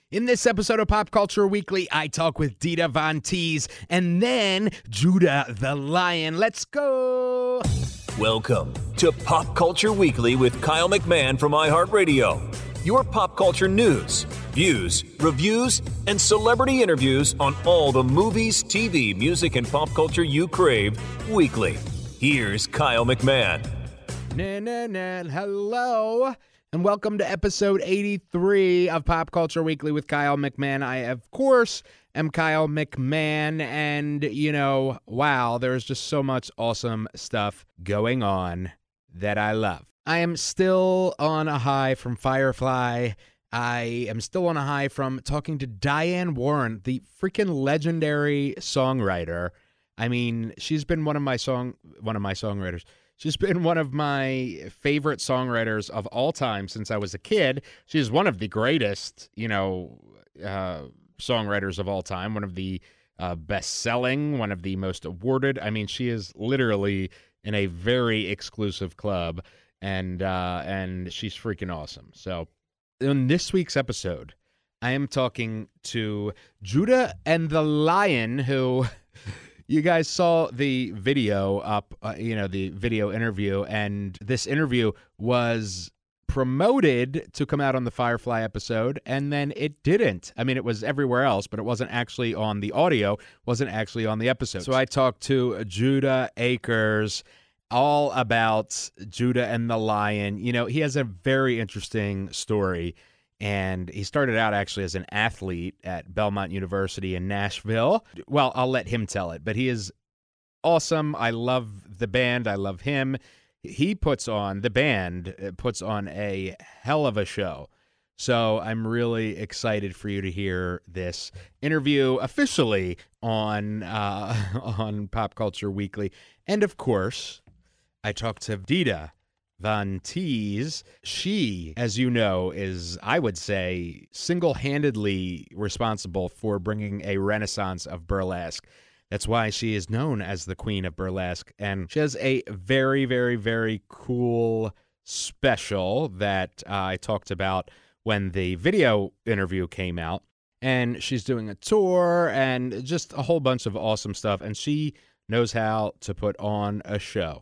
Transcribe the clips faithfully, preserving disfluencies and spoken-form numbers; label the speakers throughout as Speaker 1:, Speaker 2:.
Speaker 1: In this episode of Pop Culture Weekly, I talk with Dita Von Teese and then Judah the Lion. Let's go!
Speaker 2: Welcome to Pop Culture Weekly with Kyle McMahon from iHeartRadio. Your pop culture news, views, reviews, and celebrity interviews on all the movies, T V, music, and pop culture you crave weekly. Here's Kyle McMahon.
Speaker 1: Na, na, na. Hello, and welcome to episode eighty-three of Pop Culture Weekly with Kyle McMahon. I, of course, am Kyle McMahon, and, you know, wow, there's just so much awesome stuff going on that I love. I am still on a high from Firefly. I am still on a high from talking to Diane Warren, the freaking legendary songwriter. I mean, she's been one of my song, one of my songwriters. She's been one of my favorite songwriters of all time since I was a kid. She's one of the greatest, you know, uh, songwriters of all time, one of the uh, best-selling, one of the most awarded. I mean, she is literally in a very exclusive club, and uh, and she's freaking awesome. So in this week's episode, I am talking to Judah and the Lion, who... You guys saw the video up, uh, you know, the video interview, and this interview was promoted to come out on the Firefly episode, and then it didn't. I mean, it was everywhere else, but it wasn't actually on the audio, wasn't actually on the episode. So I talked to Judah Akers all about Judah and the Lion. You know, he has a very interesting story. And he started out actually as an athlete at Belmont University in Nashville. Well, I'll let him tell it, but he is awesome. I love the band. I love him. He puts on, the band puts on a hell of a show. So I'm really excited for you to hear this interview officially on, uh, on Pop Culture Weekly. And of course, I talked to Dita Von Teese. She, as you know, is, I would say, single-handedly responsible for bringing a renaissance of burlesque. That's why she is known as the Queen of Burlesque. And she has a very, very, very cool special that uh, I talked about when the video interview came out. And she's doing a tour and just a whole bunch of awesome stuff. And she knows how to put on a show.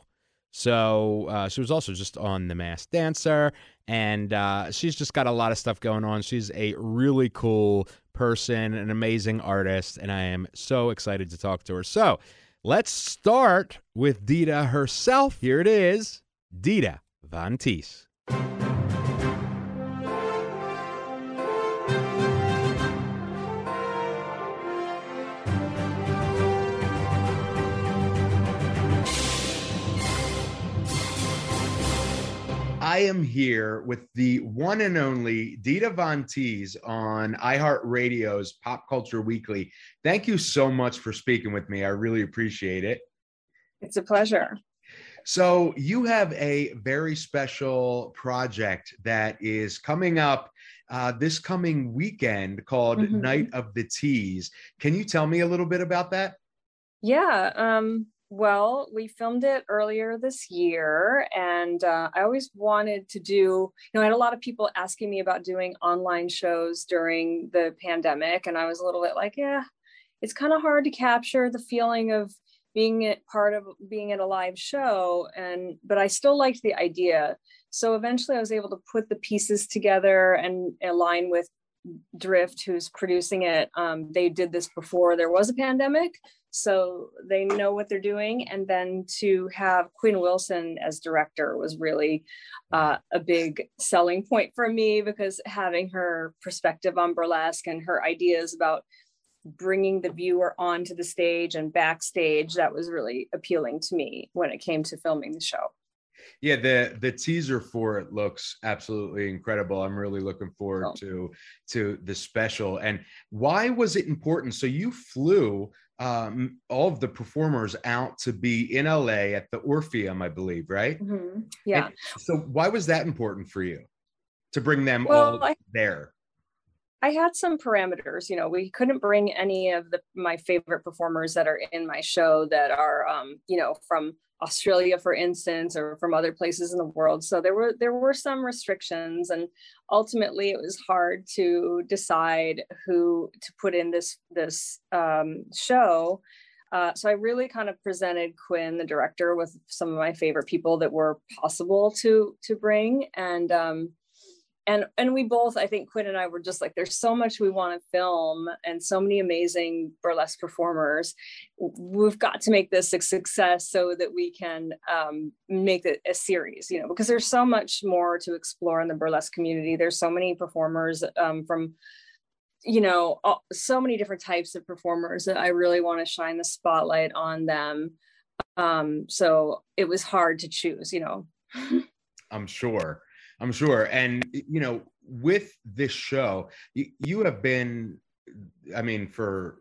Speaker 1: So uh, she was also just on The Masked Dancer, and uh, she's just got a lot of stuff going on. She's a really cool person, an amazing artist, and I am so excited to talk to her. So let's start with Dita herself. Here it is, Dita Von Teese. I am here with the one and only Dita Von Teese on iHeartRadio's Pop Culture Weekly. Thank you so much for speaking with me. I really appreciate it.
Speaker 3: It's a pleasure.
Speaker 1: So you have a very special project that is coming up uh, this coming weekend called mm-hmm. Night of the Tease. Can you tell me a little bit about that?
Speaker 3: Yeah. Um... Well, we filmed it earlier this year, and uh, I always wanted to do, you know, I had a lot of people asking me about doing online shows during the pandemic, and I was a little bit like, yeah, it's kind of hard to capture the feeling of being a part of being at a live show, and but I still liked the idea. So eventually I was able to put the pieces together and align with Drift, who's producing it. Um, they did this before there was a pandemic, so they know what they're doing. And then to have Quinn Wilson as director was really uh, a big selling point for me, because having her perspective on burlesque and her ideas about bringing the viewer onto the stage and backstage, that was really appealing to me when it came to filming the show.
Speaker 1: Yeah, the the teaser for it looks absolutely incredible. I'm really looking forward oh. to to the special. And why was it important? So you flew um, all of the performers out to be in L A at the Orpheum, I believe, right?
Speaker 3: Mm-hmm. Yeah.
Speaker 1: And so why was that important for you to bring them
Speaker 3: well,
Speaker 1: all
Speaker 3: I-
Speaker 1: there?
Speaker 3: I had some parameters. You know, we couldn't bring any of the my favorite performers that are in my show that are, um, you know, from Australia, for instance, or from other places in the world. So there were there were some restrictions, and ultimately it was hard to decide who to put in this this um, show. Uh, so I really kind of presented Quinn, the director, with some of my favorite people that were possible to to bring, and. Um, And and we both, I think Quinn and I were just like, there's so much we want to film and so many amazing burlesque performers. We've got to make this a success so that we can um, make it a series, you know, because there's so much more to explore in the burlesque community. There's so many performers um, from, you know, all, so many different types of performers that I really want to shine the spotlight on them. Um, so it was hard to choose, you know.
Speaker 1: I'm sure. I'm sure. And, you know, with this show, you, you have been, I mean, for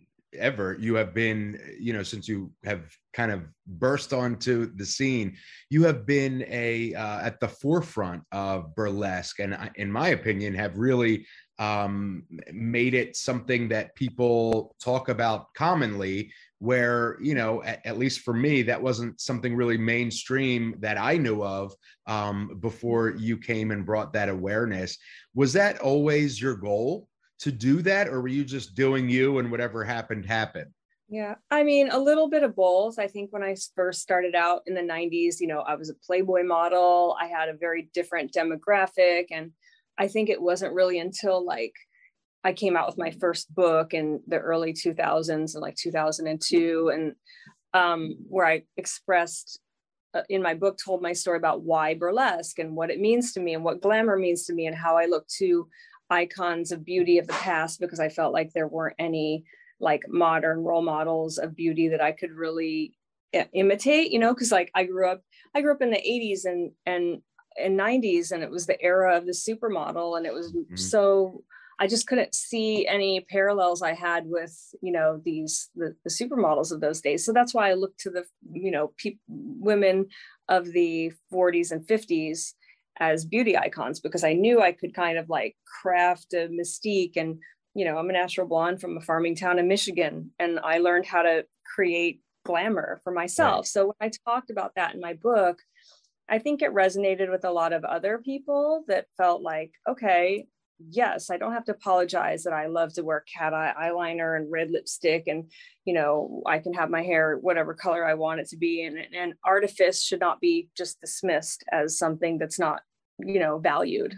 Speaker 1: ever, you have been, you know, since you have kind of burst onto the scene, you have been a uh, at the forefront of burlesque. And I, in my opinion, have really um, made it something that people talk about commonly, where, you know, at, at least for me, that wasn't something really mainstream that I knew of um, before you came and brought that awareness. Was that always your goal to do that, or were you just doing you and whatever happened, happened?
Speaker 3: Yeah, I mean, a little bit of both. I think when I first started out in the nineties, you know, I was a Playboy model. I had a very different demographic. And I think it wasn't really until like I came out with my first book in the early two thousands and like two thousand two, and um, where I expressed uh, in my book, told my story about why burlesque and what it means to me and what glamour means to me and how I look to icons of beauty of the past, because I felt like there weren't any like modern role models of beauty that I could really I- imitate, you know, because like I grew up, I grew up in the eighties and and and nineties, and it was the era of the supermodel, and it was mm-hmm. so I just couldn't see any parallels I had with, you know, these, the, the supermodels of those days. So that's why I looked to the, you know, pe- women of the forties and fifties as beauty icons, because I knew I could kind of like craft a mystique. And, you know, I'm a natural blonde from a farming town in Michigan, and I learned how to create glamour for myself. Right. So when I talked about that in my book, I think it resonated with a lot of other people that felt like, okay, yes, I don't have to apologize that I love to wear cat eye eyeliner and red lipstick, and, you know, I can have my hair whatever color I want it to be. And, and artifice should not be just dismissed as something that's not, you know, valued.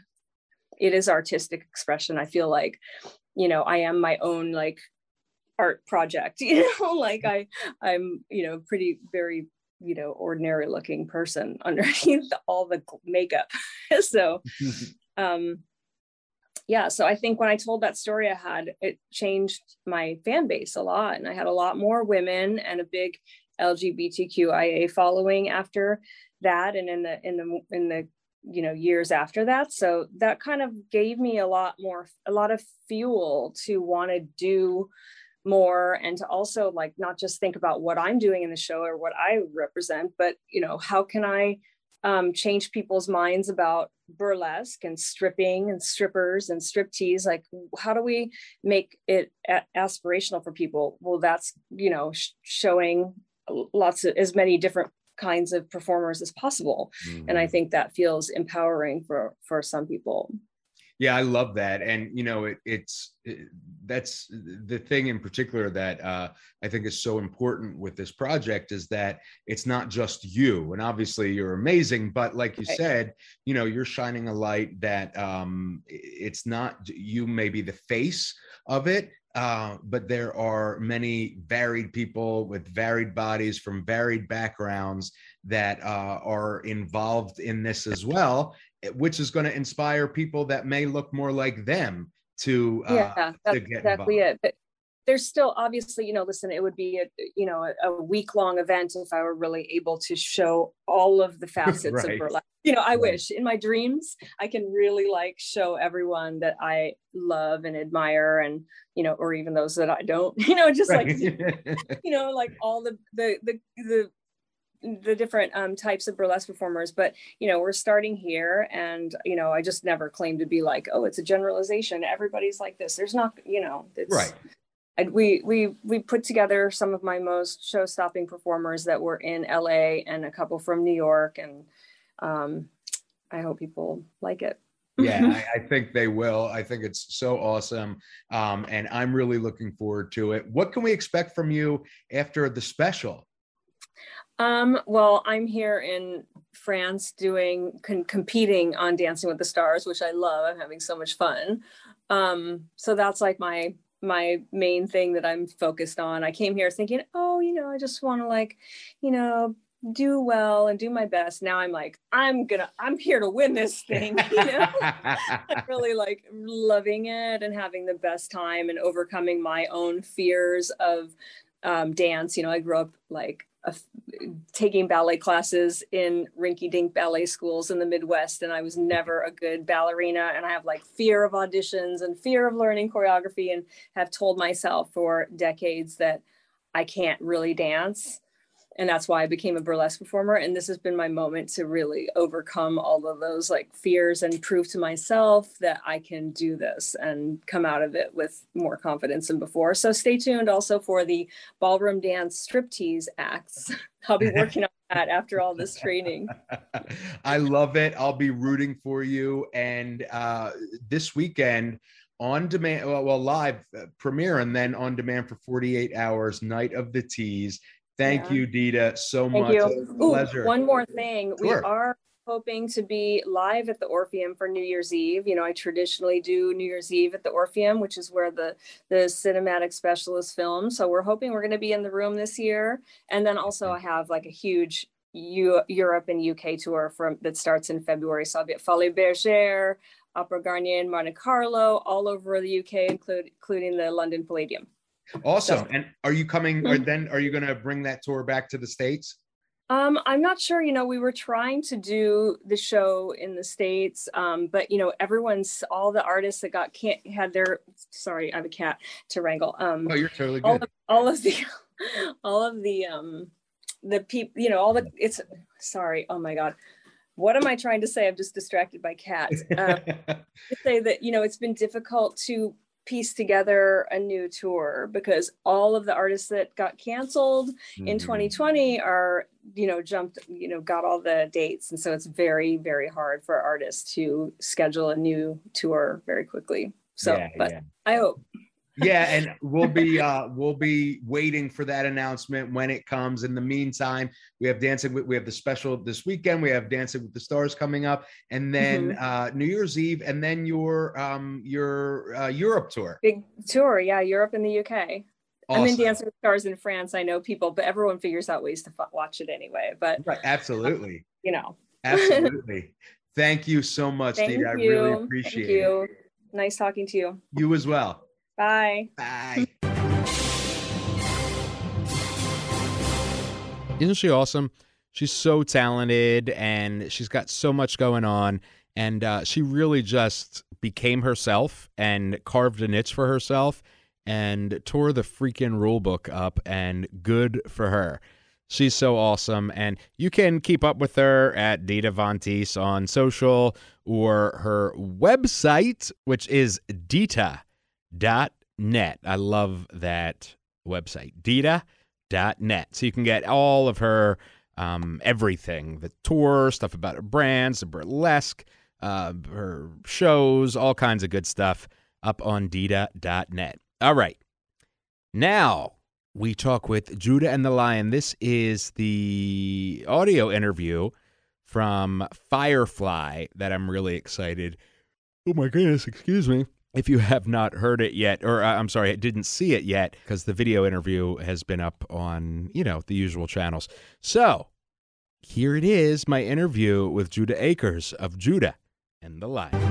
Speaker 3: It is artistic expression. I feel like, you know, I am my own like art project, you know, like I, I'm, you know, pretty, very, you know, ordinary looking person underneath all the makeup. So, um, yeah, so I think when I told that story I had, it changed my fan base a lot. And I had a lot more women and a big L G B T Q I A following after that. And in the, in the, in the, you know, years after that. So that kind of gave me a lot more, a lot of fuel to want to do more, and to also like, not just think about what I'm doing in the show or what I represent, but, you know, how can I um, change people's minds about burlesque and stripping and strippers and striptease? Like, how do we make it a- aspirational for people? Well, that's, you know, sh- showing lots of, as many different kinds of performers as possible. Mm-hmm. And I think that feels empowering for, for some people.
Speaker 1: Yeah, I love that. And, you know, it, it's, it, that's the thing in particular that uh, I think is so important with this project, is that it's not just you. And obviously you're amazing, but like you right. said, you know, you're shining a light that um, it's not, you may be the face of it, uh, but there are many varied people with varied bodies from varied backgrounds that uh, are involved in this as well, which is going to inspire people that may look more like them to, uh,
Speaker 3: yeah, that's
Speaker 1: to get
Speaker 3: exactly
Speaker 1: involved.
Speaker 3: it. But there's still, obviously, you know, listen, it would be a, you know, a, a week long event if I were really able to show all of the facets right. of burlesque. You know, I right. wish in my dreams, I can really like show everyone that I love and admire, and, you know, or even those that I don't, you know, just right. like, you know, like all the, the, the, the, the different um, types of burlesque performers, but, you know, we're starting here, and, you know, I just never claimed to be like, oh, it's a generalization. Everybody's like this. There's not, you know, it's
Speaker 1: right.
Speaker 3: And we we we put together some of my most show-stopping performers that were in L A and a couple from New York, and um, I hope people like it.
Speaker 1: Yeah, I, I think they will. I think it's so awesome, um, and I'm really looking forward to it. What can we expect from you after the special?
Speaker 3: Um, well, I'm here in France doing con- competing on Dancing with the Stars, which I love. I'm having so much fun. Um, so that's like my my main thing that I'm focused on. I came here thinking, oh, you know, I just want to like, you know, do well and do my best. Now I'm like, I'm gonna, I'm here to win this thing. You know, I'm really like loving it and having the best time and overcoming my own fears of um, dance. You know, I grew up like a, taking ballet classes in rinky-dink ballet schools in the Midwest, and I was never a good ballerina, and I have like fear of auditions and fear of learning choreography, and have told myself for decades that I can't really dance. And that's why I became a burlesque performer. And this has been my moment to really overcome all of those like fears and prove to myself that I can do this and come out of it with more confidence than before. So stay tuned also for the ballroom dance striptease acts. I'll be working on that after all this training.
Speaker 1: I love it. I'll be rooting for you. And uh, this weekend, on demand, well, well live uh, premiere, and then on demand for forty-eight hours, Night of the Tease. Thank
Speaker 3: yeah.
Speaker 1: you, Dita, so
Speaker 3: Thank
Speaker 1: much.
Speaker 3: You.
Speaker 1: Ooh, pleasure.
Speaker 3: One more thing.
Speaker 1: Sure.
Speaker 3: We are hoping to be live at the Orpheum for New Year's Eve. You know, I traditionally do New Year's Eve at the Orpheum, which is where the, the cinematic special is filmed. So we're hoping we're going to be in the room this year. And then also I have like a huge U- Europe and U K tour from that starts in February. So I'll be at Folies Bergère, Opera Garnier in Monte Carlo, all over the U K, include, including the London Palladium.
Speaker 1: Awesome. And are you coming, or then are you going to bring that tour back to the States?
Speaker 3: Um, I'm not sure. You know, we were trying to do the show in the States, um, but, you know, everyone's, all the artists that got, can't, had their, sorry, I have a cat to wrangle. Um,
Speaker 1: oh, you're totally good.
Speaker 3: All of, all of the, all of the, um, the people, you know, all the, it's, sorry, oh my God. What am I trying to say? I'm just distracted by cats. Um, to say that, you know, it's been difficult to piece together a new tour because all of the artists that got canceled mm-hmm. in twenty twenty are, you know, jumped, you know, got all the dates. And so it's very, very hard for artists to schedule a new tour very quickly. So, yeah, but yeah. I hope.
Speaker 1: Yeah, and we'll be uh, we'll be waiting for that announcement when it comes. In the meantime, we have dancing. With, we have the special this weekend. We have Dancing with the Stars coming up, and then mm-hmm. uh, New Year's Eve, and then your um, your uh, Europe tour.
Speaker 3: Big tour, yeah, Europe and the U K. Awesome. I'm in Dancing with the Stars in France. I know people, but everyone figures out ways to f- watch it anyway. But
Speaker 1: right, absolutely,
Speaker 3: um, you know,
Speaker 1: absolutely. Thank you so much,
Speaker 3: Thank
Speaker 1: Dita. I
Speaker 3: you.
Speaker 1: really appreciate
Speaker 3: Thank you.
Speaker 1: it.
Speaker 3: Nice talking to you.
Speaker 1: You as well.
Speaker 3: Bye.
Speaker 1: Bye.
Speaker 4: Isn't she awesome? She's so talented and she's got so much going on. And uh, she really just became herself and carved a niche for herself and tore the freaking rule book up, and good for her. She's so awesome. And you can keep up with her at Dita Von Teese on social or her website, which is Dita dot net. I love that website, Dita dot net. So you can get all of her um, everything, the tour, stuff about her brands, the burlesque, uh, her shows, all kinds of good stuff up on Dita dot net. All right. Now we talk with Judah and the Lion. This is the audio interview from Firefly that I'm really excited. Oh my goodness, excuse me. If you have not heard it yet, or uh, I'm sorry, didn't see it yet, because the video interview has been up on, you know, the usual channels. So here it is, my interview with Judah Akers of Judah and the Lion.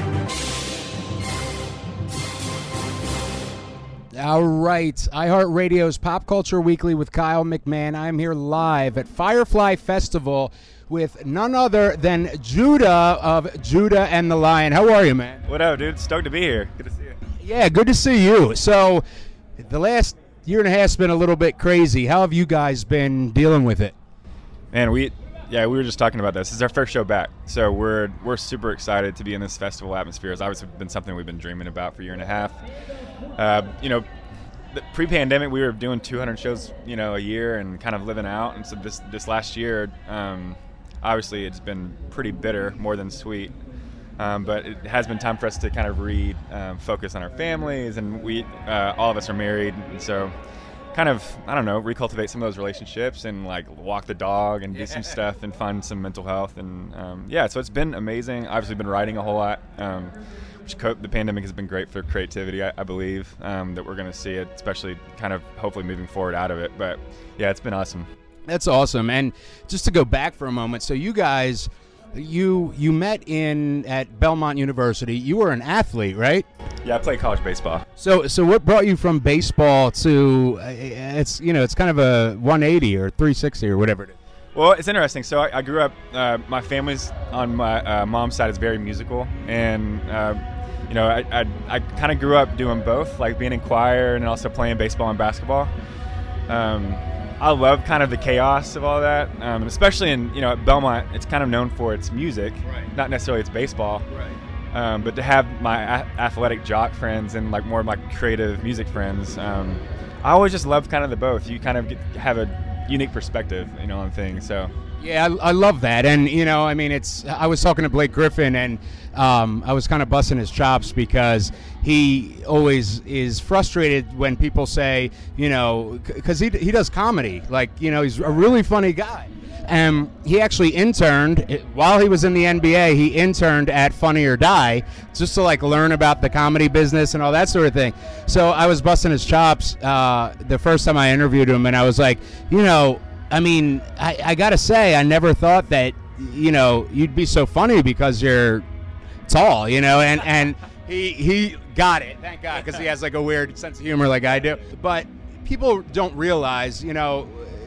Speaker 4: All right, iHeartRadio's Pop Culture Weekly with Kyle McMahon. I'm here live at Firefly Festival with none other than Judah of Judah and the Lion. How are you, man?
Speaker 5: What up, dude? Stoked to be here. Good to see you.
Speaker 4: Yeah, good to see you. So the last year and a half has been a little bit crazy. How have you guys been dealing with it?
Speaker 5: Man, we yeah we were just talking about this. This is our first show back, so we're we're super excited to be in this festival atmosphere. It's obviously been something we've been dreaming about for a year and a half. Uh, you know, the pre-pandemic we were doing two hundred shows, you know, a year and kind of living out. And so this this last year, um, obviously it's been pretty bitter, more than sweet. Um, but it has been time for us to kind of re um, focus on our families, and we uh, all of us are married, and so. Kind of, I don't know, recultivate some of those relationships and like walk the dog and do yeah. some stuff and find some mental health. And um, yeah, so it's been amazing. Obviously been writing a whole lot, um, which co- the pandemic has been great for creativity, I, I believe, um, that we're going to see it, especially kind of hopefully moving forward out of it. But yeah, it's been awesome.
Speaker 1: That's awesome. And just to go back for a moment, so you guys, you you met in at Belmont University. You were an athlete, right?
Speaker 5: Yeah, I played college baseball.
Speaker 1: So, so what brought you from baseball to uh, it's you know it's kind of a one eighty or three sixty or whatever it is?
Speaker 5: Well, it's interesting. So I, I grew up. Uh, my family's on my uh, mom's side is very musical, and uh, you know I I, I kind of grew up doing both, like being in choir and also playing baseball and basketball. Um, I love kind of the chaos of all that, um, and especially in you know at Belmont, it's kind of known for its music,
Speaker 1: right.
Speaker 5: not necessarily its baseball.
Speaker 1: Right.
Speaker 5: Um, but to have my a- athletic jock friends and like more of my creative music friends, um, I always just loved kind of the both. You kind of get, have a unique perspective, you know, on things. So
Speaker 1: yeah, I, I love that. And you know, I mean, it's. I was talking to Blake Griffin, and um, I was kind of busting his chops because he always is frustrated when people say, you know, because he he does comedy, like you know, he's a really funny guy. And he actually interned while he was in the N B A. He interned at Funny or Die just to like learn about the comedy business and all that sort of thing. So I was busting his chops uh, the first time I interviewed him, and I was like, you know, I mean, I, I gotta say, I never thought that you know you'd be so funny because you're tall, you know, and and he he got it, thank God, because he has like a weird sense of humor like I do. But people don't realize, you know,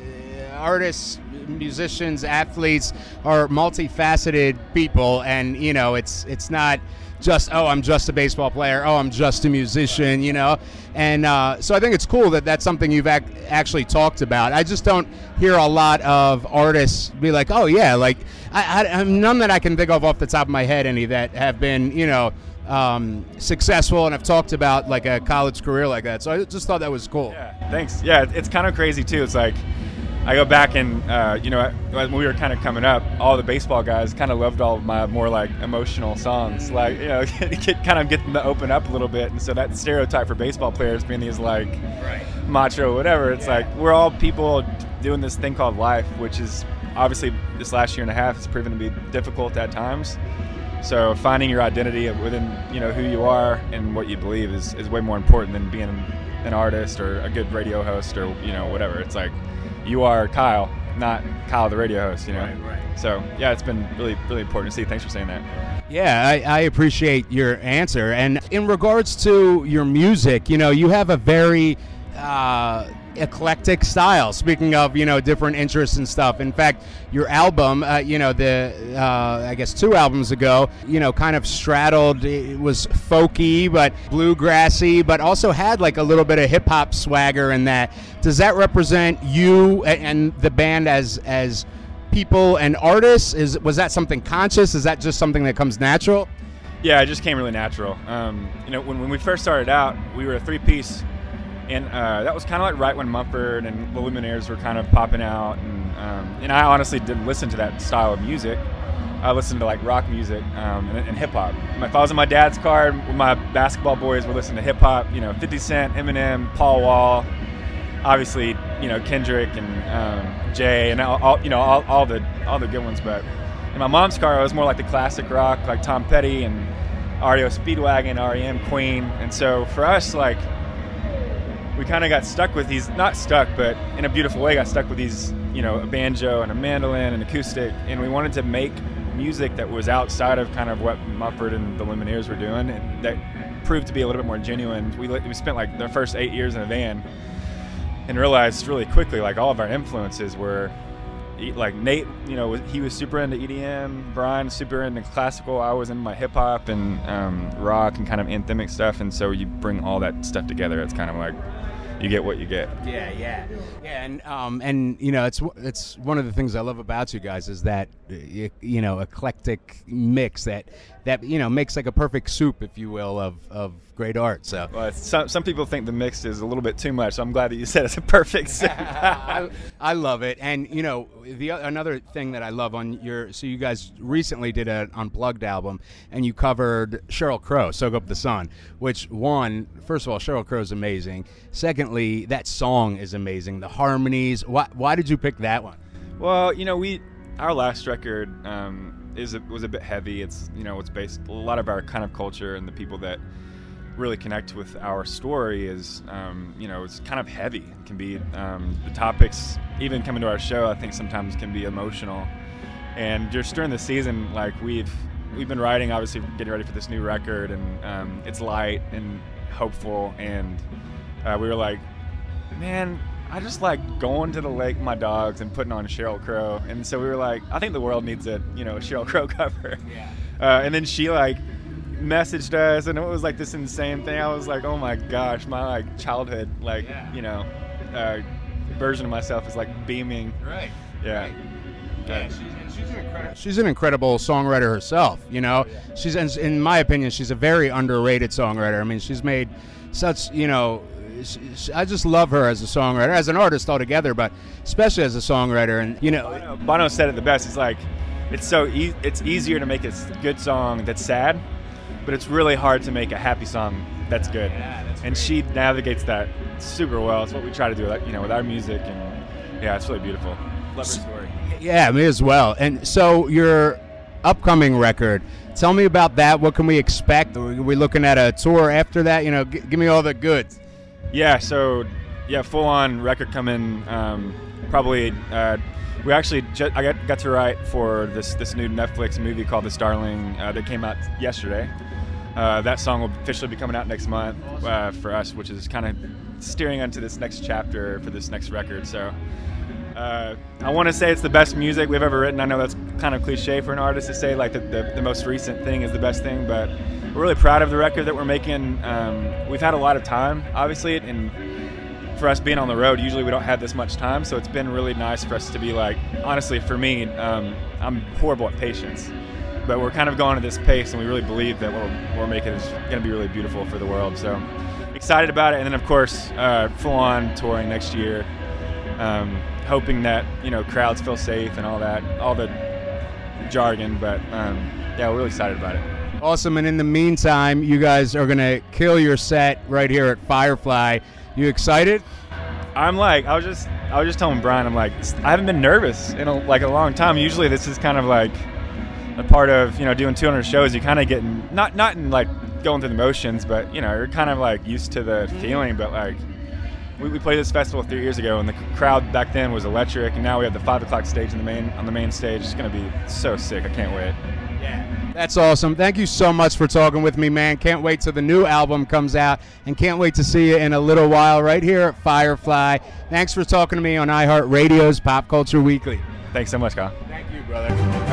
Speaker 1: artists, musicians, athletes are multifaceted people, and you know it's it's not just oh I'm just a baseball player, oh I'm just a musician, you know. And uh, so I think it's cool that that's something you've ac- actually talked about. I just don't hear a lot of artists be like, oh yeah, like I, I I'm none that I can think of off the top of my head any that have been you know um, successful and have talked about like a college career like that. So I just thought that was cool.
Speaker 5: Yeah, thanks. Yeah, it's kind of crazy too. It's like I go back and, uh, you know, when we were kind of coming up, all the baseball guys kind of loved all of my more like emotional songs. Like, you know, kind of get them to open up a little bit. And so that stereotype for baseball players being these like
Speaker 1: right.
Speaker 5: macho, whatever, it's yeah. like we're all people doing this thing called life, which is obviously this last year and a half has proven to be difficult at times. So finding your identity within, you know, who you are and what you believe is, is way more important than being an artist or a good radio host or, you know, whatever. It's like, you are Kyle, not Kyle the radio host, you know.
Speaker 1: Right, right.
Speaker 5: So yeah, it's been really, really important to see. Thanks for saying that.
Speaker 1: Yeah, I, I appreciate your answer. And in regards to your music, you know, you have a very uh, eclectic style. Speaking of, you know, different interests and stuff. In fact, your album, uh, you know, the uh, I guess two albums ago, you know, kind of straddled. It was folky, but bluegrassy, but also had like a little bit of hip hop swagger in that. Does that represent you and the band as as people and artists? Is was that something conscious? Is that just something that comes natural?
Speaker 5: Yeah, it just came really natural. Um, you know, when when we first started out, we were a three piece. And uh, that was kind of like right when Mumford and the Lumineers were kind of popping out. And um, and I honestly didn't listen to that style of music. I listened to like rock music um, and, and hip hop. If I was in my dad's car, my basketball boys would listen to hip hop, you know, fifty Cent, Eminem, Paul Wall, obviously, you know, Kendrick and um, Jay and all, all you know, all, all the all the good ones. But in my mom's car, it was more like the classic rock, like Tom Petty and R E O Speedwagon, R E M, Queen. And so for us, like, we kind of got stuck with these, not stuck, but in a beautiful way got stuck with these, you know, a banjo and a mandolin and acoustic, and we wanted to make music that was outside of kind of what Mumford and the Lumineers were doing, and that proved to be a little bit more genuine. We we spent like the first eight years in a van and realized really quickly, like, all of our influences were, like, Nate, you know, he was super into E D M, Brian super into classical, I was in my hip hop and um, rock and kind of anthemic stuff, and so you bring all that stuff together, it's kind of like you get what you get.
Speaker 6: Yeah, yeah, yeah, and um, and you know, it's it's one of the things I love about you guys is that you, you know, eclectic mix that that you know makes like a perfect soup, if you will, of of great art. So
Speaker 5: well, some some people think the mix is a little bit too much. So I'm glad that you said it's a perfect soup.
Speaker 6: I, I love it, and you know, the another thing that I love on your so you guys recently did an Unplugged album, and you covered Sheryl Crow, "Soak Up the Sun," which one, first of all, Sheryl Crow is amazing. Secondly, that song is amazing. The harmonies. Why why did you pick that one?
Speaker 5: Well, you know, we our last record um, is a, was a bit heavy. It's you know, it's based a lot of our kind of culture and the people that really connect with our story is um, you know, it's kind of heavy. It can be um, the topics even coming to our show, I think sometimes can be emotional. And just during the season, like we've we've been writing, obviously getting ready for this new record, and um, it's light and hopeful, and uh, we were like, man, I just like going to the lake with my dogs and putting on Sheryl Crow. And so we were like, I think the world needs a, you know, a Sheryl Crow cover.
Speaker 6: Yeah.
Speaker 5: Uh, and then she like messaged us, and it was like this insane thing. I was like, oh my gosh, my like childhood, like,
Speaker 6: Yeah.
Speaker 5: you know, uh, version of myself is like beaming.
Speaker 6: Right.
Speaker 5: Yeah.
Speaker 6: Right.
Speaker 5: Uh,
Speaker 6: Yeah, she's, and she's an incredible. She's an incredible songwriter herself. You know, she's in my opinion, she's a very underrated songwriter. I mean, she's made such, you know, she, she, I just love her as a songwriter, as an artist altogether, but especially as a songwriter. And you know,
Speaker 5: Bono, Bono said it the best. It's like, it's so e- it's easier to make a good song that's sad, but it's really hard to make a happy song that's good.
Speaker 6: Yeah, that's
Speaker 5: and
Speaker 6: great.
Speaker 5: she navigates that super well. It's what we try to do, you know, with our music, and yeah, it's really beautiful. Love her story.
Speaker 6: yeah, me as well. And so your upcoming record, tell me about that. What can we expect? Are we looking at a tour after that? You know, g- give me all the goods.
Speaker 5: Yeah, so yeah, full on record coming. Um, probably uh, we actually ju- I got got to write for this this new Netflix movie called The Starling uh, that came out yesterday. Uh, that song will officially be coming out next month uh, for us, which is kind of steering onto this next chapter for this next record. So uh, I want to say it's the best music we've ever written. I know that's kind of cliche for an artist to say, like the, the, the most recent thing is the best thing, but we're really proud of the record that we're making. Um, we've had a lot of time, obviously, and for us being on the road, usually we don't have this much time, so it's been really nice for us to be like, honestly, for me, um, I'm horrible at patience, but we're kind of going at this pace, and we really believe that what we're, we're making is going to be really beautiful for the world. So excited about it, and then of course, uh, full-on touring next year, um, hoping that you know crowds feel safe and all that, all the jargon. But um, yeah, we're really excited about it.
Speaker 6: Awesome. And in the meantime, you guys are going to kill your set right here at Firefly. You excited?
Speaker 5: I'm like, I was just, I was just telling Brian, I'm like, I haven't been nervous in a, like a long time. Usually, this is kind of like a part of you know doing two hundred shows. You kind of get in, not not in like going through the motions, but you know you're kind of like used to the feeling. But like, we, we played this festival three years ago, and the crowd back then was electric, and now we have the five o'clock stage in the main on the main stage. It's gonna be so sick. I can't wait.
Speaker 6: That's awesome. Thank you so much for talking with me, man. Can't wait till the new album comes out, and can't wait to see you in a little while right here at Firefly. Thanks for talking to me on iHeartRadio's Pop Culture Weekly.
Speaker 5: Thanks so much, Kyle.
Speaker 6: Thank you, brother.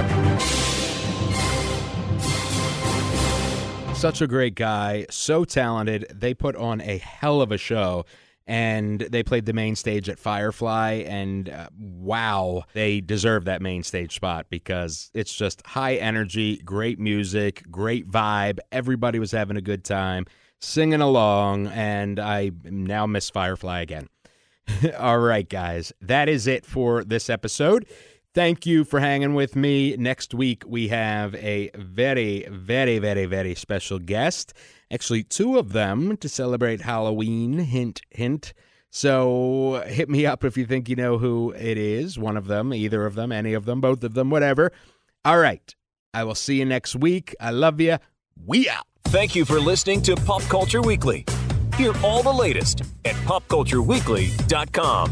Speaker 1: Such a great guy, so talented. They put on a hell of a show, and they played the main stage at Firefly, and uh, wow, they deserve that main stage spot because it's just high energy, great music, great vibe. Everybody was having a good time, singing along, and I now miss Firefly again. All right, guys, that is it for this episode. Thank you for hanging with me. Next week, we have a very, very, very, very special guest. Actually, two of them to celebrate Halloween. Hint, hint. So hit me up if you think you know who it is. One of them, either of them, any of them, both of them, whatever. All right. I will see you next week. I love you. We out.
Speaker 2: Thank you for listening to Pop Culture Weekly. Hear all the latest at pop culture weekly dot com.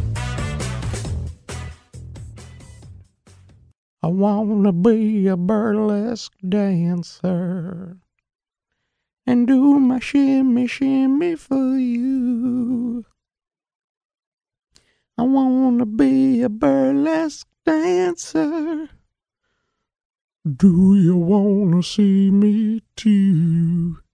Speaker 6: I want to be a burlesque dancer and do my shimmy, shimmy for you. I want to be a burlesque dancer. Do you want to see me too?